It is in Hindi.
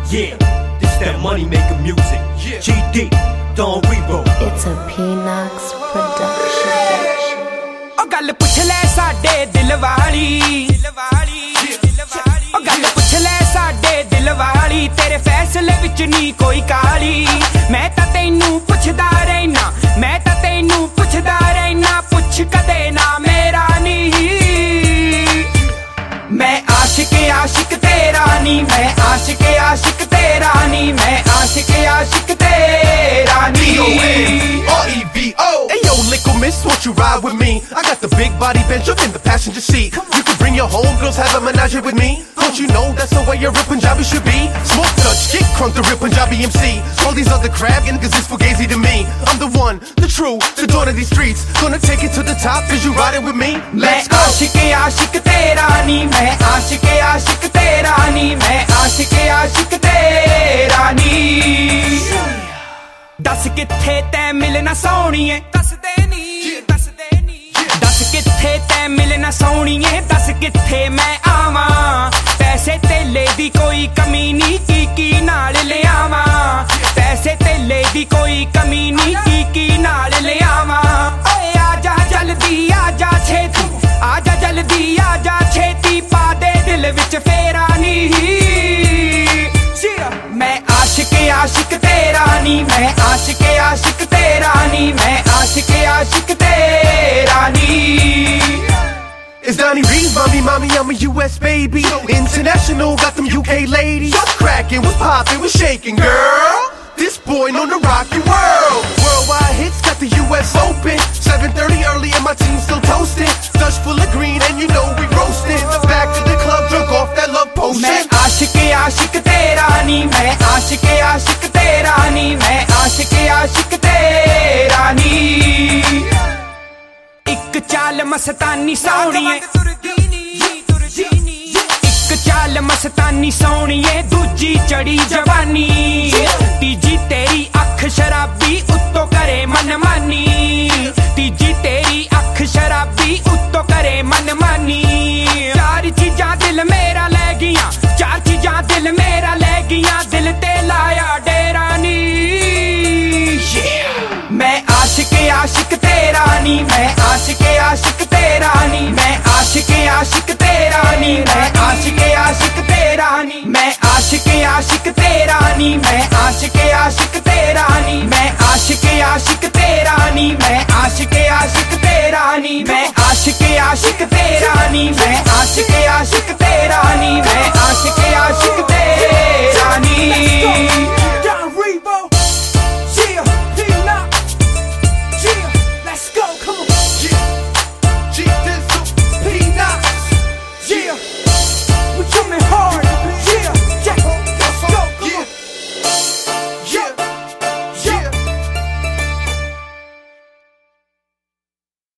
Yeah, this that money making music. Yeah. GD, Don Rebo. It's a P-Knox production. ओ गल पुछ ले साडे दिल वाली, ओ गल पुछ ले साडे दिल वाली, तेरे फैसले विच नी कोई काली। मैं तां तैनू पुछदा रहना, मैं तां तैनू पुछदा रहना, पुछ कदे ना मेरा नी। मैं आशिक तेरा नी, मैं आशिक तेरा नी, मैं आशिक तेरा नी। R-E-V-O. Hey yo, Lickle Miss, won't you ride with me? I got the big body bench up in the passenger seat. You can bring your homegirls, have a menage with me. Don't you know that's the way a real Punjabi should be? Smoke Dutch, get crunk, the real Punjabi MC. All these other crab niggas is fugazi to me. I'm the one, the true, the dawn of these streets. Gonna take it to the top, cause you riding with me? Let's go. आशिक तेरा नी, मैं आशिक तेरा नी, मैं आशिक तेरा नी। दस किथे तै मिलना सोहणीए, दस दे नी, दस किथे तै मिलना सोहणीए, दस किथे मैं आवां। पैसे तेले दी कोई कमी नी, की नाल ले आवां। पैसे तेले दी कोई कमी नी, की नाल ले आवां। ओए आजा जल्दी आजा छेती, आजा जल्दी आजा छेती, पा दे दिल विच फेरा नी। मैं आशिक तेरा नी, मैं आशिक तेरा नी, मैं आशिक तेरा नी। It's Donnie Reed, mommy, I'm a US baby. International, got them UK ladies. Crackin', was poppin', was shaking, girl. This boy known to rock your world. Worldwide hits, got the US Open. 7:30 early and my team still toasting. Dutch full of green and you know we roasting. Back to the club, drunk off that love potion. मैं आशिक तेरा नी, मैं आशिक तेरा नी, मैं आशिक तेरा नी। एक चाल मस्तानी सोहणीए, एक चाल मस्तानी सोहणीए, दूजी चढ़ी जवानी। तीजी तेरी अख शराबी, उत्तों करे मनमानी। तीजी तेरी अख शराबी, उत्तों करे मनमानी। चार चीजां दिल मेरा ले गियां, चार चीजां दिल मेरा ले गियां, दिल ते लाया डेरा नी। मैं आशिक तेरा नी, मैं आशिक तेरा नी, मैं आशिक तेरा नी, मैं आशिक तेरा नी, मैं आशिक तेरा नी, मैं आशिक तेरा नी, मैं आशिक तेरा नी, मैं आशिक तेरा नी, मैं आशिक तेरा नी, मैं आशिक तेरा नी, मैं आशिक